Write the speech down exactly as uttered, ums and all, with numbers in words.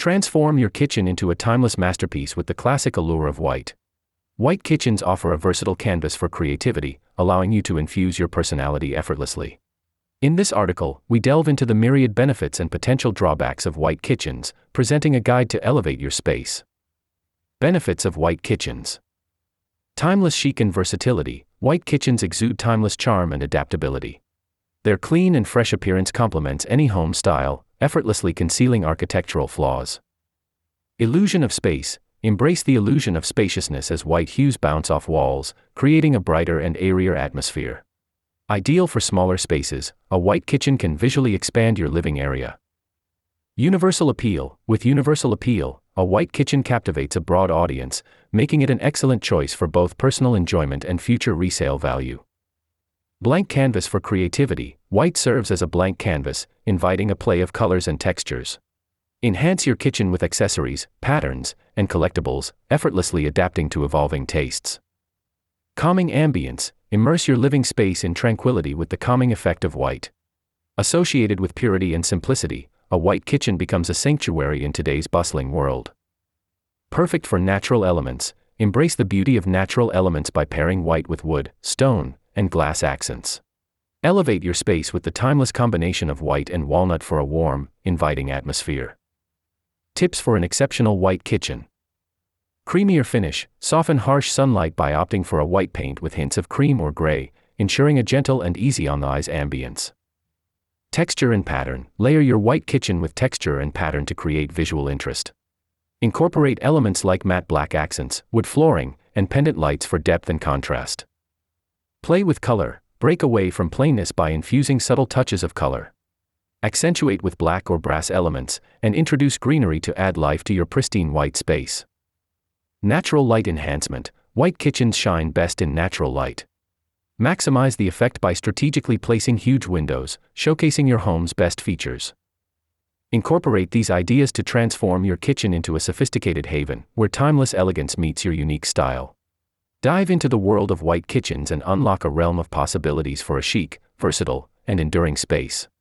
Transform your kitchen into a timeless masterpiece with the classic allure of white. White kitchens offer a versatile canvas for creativity, allowing you to infuse your personality effortlessly. In this article, we delve into the myriad benefits and potential drawbacks of white kitchens, presenting a guide to elevate your space. Benefits of white kitchens. Timeless chic and versatility. White kitchens exude timeless charm and adaptability. Their clean and fresh appearance complements any home style, effortlessly concealing architectural flaws. Illusion of space. Embrace the illusion of spaciousness as white hues bounce off walls, creating a brighter and airier atmosphere. Ideal for smaller spaces, a white kitchen can visually expand your living area. Universal appeal. With universal appeal, a white kitchen captivates a broad audience, making it an excellent choice for both personal enjoyment and future resale value. Blank canvas for creativity. White serves as a blank canvas, inviting a play of colors and textures. Enhance your kitchen with accessories, patterns, and collectibles, effortlessly adapting to evolving tastes. Calming ambience. Immerse your living space in tranquility with the calming effect of white. Associated with purity and simplicity, a white kitchen becomes a sanctuary in today's bustling world. Perfect for natural elements. Embrace the beauty of natural elements by pairing white with wood, stone, and glass accents. Elevate your space with the timeless combination of white and walnut for a warm, inviting atmosphere. Tips for an exceptional white kitchen. Creamier finish. Soften harsh sunlight by opting for a white paint with hints of cream or gray, ensuring a gentle and easy-on-the-eyes ambience. Texture and pattern. Layer your white kitchen with texture and pattern to create visual interest. Incorporate elements like matte black accents, wood flooring, and pendant lights for depth and contrast. Play with color. Break away from plainness by infusing subtle touches of color. Accentuate with black or brass elements, and introduce greenery to add life to your pristine white space. Natural light enhancement. White kitchens shine best in natural light. Maximize the effect by strategically placing huge windows, showcasing your home's best features. Incorporate these ideas to transform your kitchen into a sophisticated haven, where timeless elegance meets your unique style. Dive into the world of white kitchens and unlock a realm of possibilities for a chic, versatile, and enduring space.